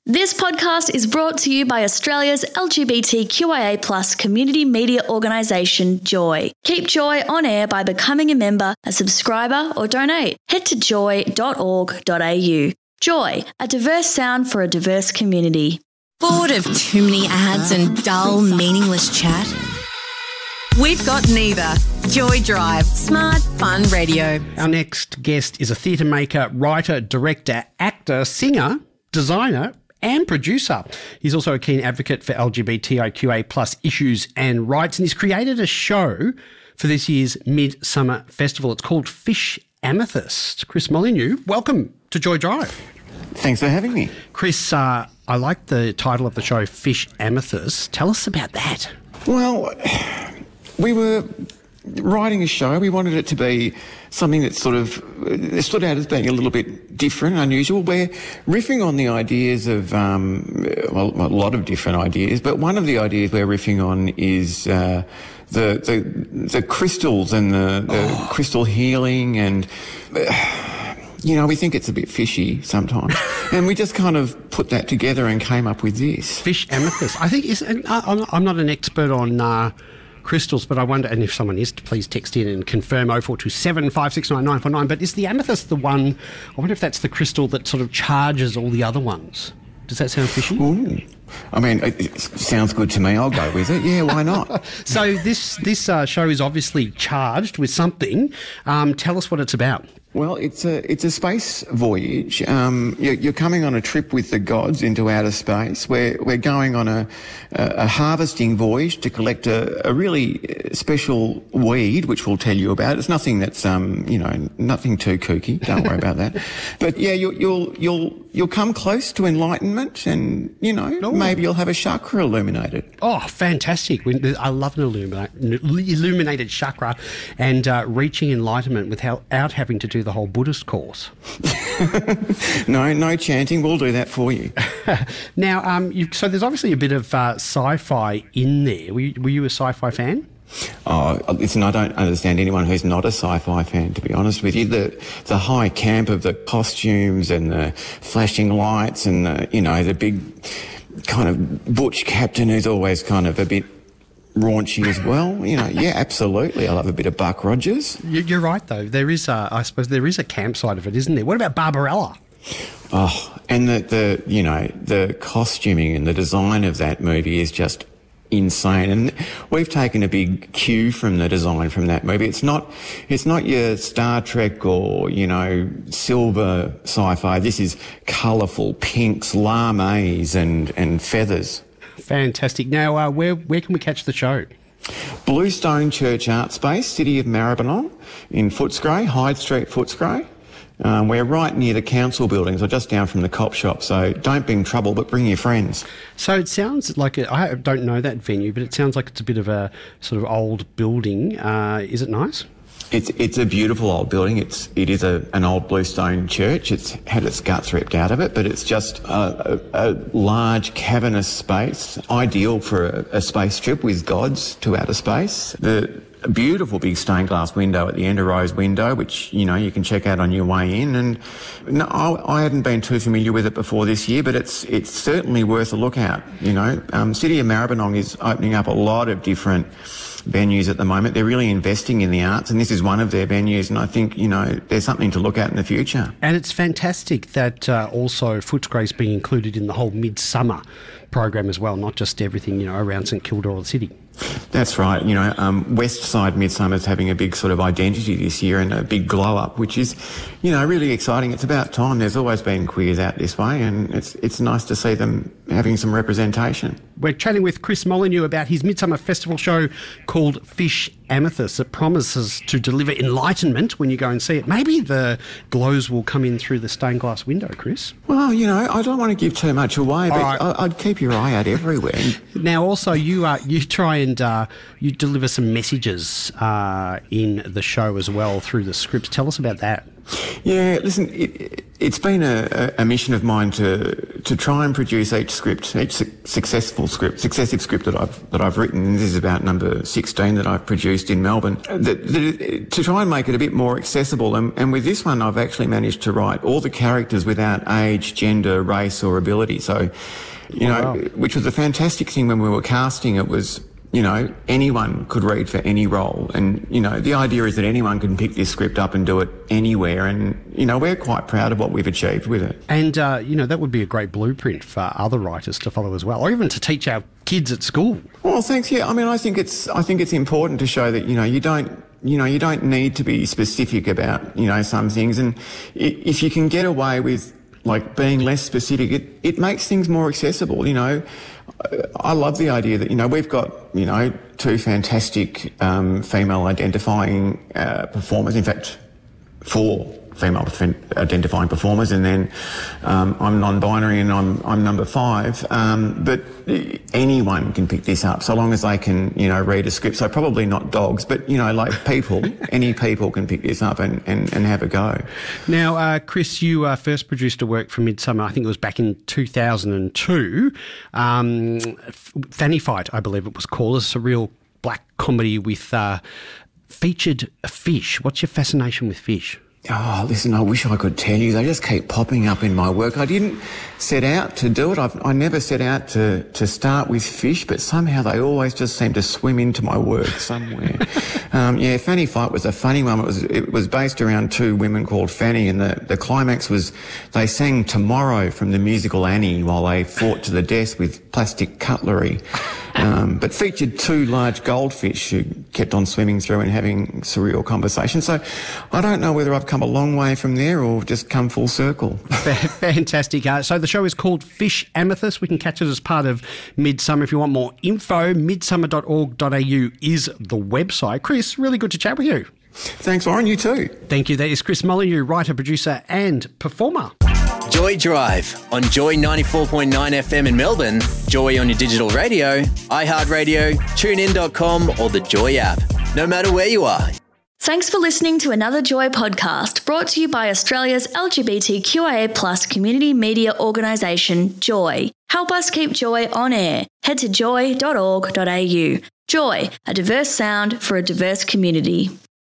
This podcast is brought to you by Australia's LGBTQIA+ community media organisation, Joy. Keep Joy on air by becoming a member, a subscriber or donate. Head to joy.org.au. Joy, a diverse sound for a diverse community. Bored of too many ads and dull, meaningless chat? We've got neither. Joy Drive. Smart, fun radio. Our next guest is a theatre maker, writer, director, actor, singer, designer and producer. He's also a keen advocate for LGBTIQA+ issues and rights, and he's created a show for this year's Midsummer Festival. It's called Fish Amethyst. Chris Molyneux, welcome to Joy Drive. Thanks for having me. Chris, I like the title of the show, Fish Amethyst. Tell us about that. Well, we were writing a show. We wanted it to be something that sort of stood out as being a little bit different, unusual. We're riffing on the ideas of, a lot of different ideas, but one of the ideas we're riffing on is the crystals and the crystal healing, and we think it's a bit fishy sometimes. And we just kind of put that together and came up with this. Fish Amethyst. I think I'm not an expert on crystals, but I wonder, and if someone is, please text in and confirm 0427 569 949. But is the amethyst the one, I wonder if that's the crystal that sort of charges all the other ones. Does that sound fishy? Ooh. I mean, it sounds good to me. I'll go with it. Yeah, why not? So this show is obviously charged with something. Tell us what it's about. Well, it's a space voyage. You're coming on a trip with the gods into outer space. We're going on a harvesting voyage to collect a really special weed, which we'll tell you about. It's nothing that's nothing too kooky. Don't worry about that. But yeah, you'll come close to enlightenment, and maybe you'll have a chakra illuminated. Oh, fantastic! I love an illuminated chakra, and reaching enlightenment without having to do the whole Buddhist course. No chanting. We'll do that for you. Now, so there's obviously a bit of sci-fi in there. Were you a sci-fi fan? Oh, listen, I don't understand anyone who's not a sci-fi fan, to be honest with you. The high camp of the costumes and the flashing lights and the big kind of butch captain who's always kind of a bit raunchy as well. Yeah, absolutely. I love a bit of Buck Rogers. You're right, though. There is I suppose there is a camp side of it, isn't there? What about Barbarella? Oh, and the costuming and the design of that movie is just insane, and we've taken a big cue from the design from that movie. It's not your Star Trek or silver sci-fi. This is colourful pinks, lames and feathers. Fantastic. Now, where can we catch the show? Bluestone Church Art Space, City of Maribyrnong in Footscray, Hyde Street, Footscray. We're right near the council buildings, or just down from the cop shop, so don't bring trouble, but bring your friends. So it sounds like, I don't know that venue, but it sounds like it's a bit of a sort of old building. Is it nice? It's a beautiful old building. It is an old bluestone church. It's had its guts ripped out of it, but it's just a large cavernous space, ideal for a space trip with gods to outer space. A beautiful big stained glass window at the end, a rose window, which, you can check out on your way in. And no, I hadn't been too familiar with it before this year, but it's certainly worth a look at. City of Maribyrnong is opening up a lot of different venues at the moment. They're really investing in the arts, and this is one of their venues, and I think, there's something to look at in the future. And it's fantastic that also Footscray's being included in the whole Midsummer program as well, not just everything, around St Kilda or the city. That's right. West Side Midsummer's having a big sort of identity this year and a big glow up, which is, really exciting. It's about time. There's always been queers out this way, and it's nice to see them having some representation. We're chatting with Chris Molyneux about his Midsummer Festival show called Fish Amethyst. It promises to deliver enlightenment when you go and see it. Maybe the glows will come in through the stained glass window, Chris. Well, I don't want to give too much away, but right. I'd keep your eye out everywhere. Now, also, you try and you deliver some messages in the show as well through the script. Tell us about that. Yeah, listen, it's been a mission of mine to try and produce each successive script that I've written. And this is about number 16 that I've produced in Melbourne. To try and make it a bit more accessible. And with this one, I've actually managed to write all the characters without age, gender, race, or ability. So, which was a fantastic thing when we were casting. It was, anyone could read for any role. And, the idea is that anyone can pick this script up and do it anywhere. And, we're quite proud of what we've achieved with it. And, that would be a great blueprint for other writers to follow as well, or even to teach our kids at school. Well, thanks. Yeah, I mean, I think it's important to show that, you don't need to be specific about, some things. And if you can get away with, being less specific, it makes things more accessible, I love the idea that, we've got, two fantastic female identifying performers, in fact, 4 female identifying performers, and then I'm non-binary and I'm number 5. But anyone can pick this up so long as they can, read a script. So probably not dogs, but, people, any people can pick this up and have a go. Now, Chris, you first produced a work for Midsummer, I think it was back in 2002. Fanny Fight, I believe it was called, a surreal black comedy with featured a fish. What's your fascination with fish? Oh, listen, I wish I could tell you. They just keep popping up in my work. I didn't set out to do it. I never set out to start with fish, but somehow they always just seem to swim into my work somewhere. Fanny Fight was a funny one. It was based around 2 women called Fanny, and the climax was they sang Tomorrow from the musical Annie while they fought to the death with plastic cutlery. But featured 2 large goldfish who kept on swimming through and having surreal conversations. So I don't know whether I've come a long way from there or just come full circle. Fantastic. So the show is called Fish Amethyst. We can catch it as part of Midsummer. If you want more info, midsummer.org.au is the website. Chris, really good to chat with you. Thanks, Warren. You too. Thank you. That is Chris Molyneux, writer, producer and performer. Joy Drive on Joy 94.9 FM in Melbourne, Joy on your digital radio, iHeartRadio, TuneIn.com or the Joy app. No matter where you are. Thanks for listening to another Joy podcast brought to you by Australia's LGBTQIA+ community media organisation, Joy. Help us keep Joy on air. Head to joy.org.au. Joy, a diverse sound for a diverse community.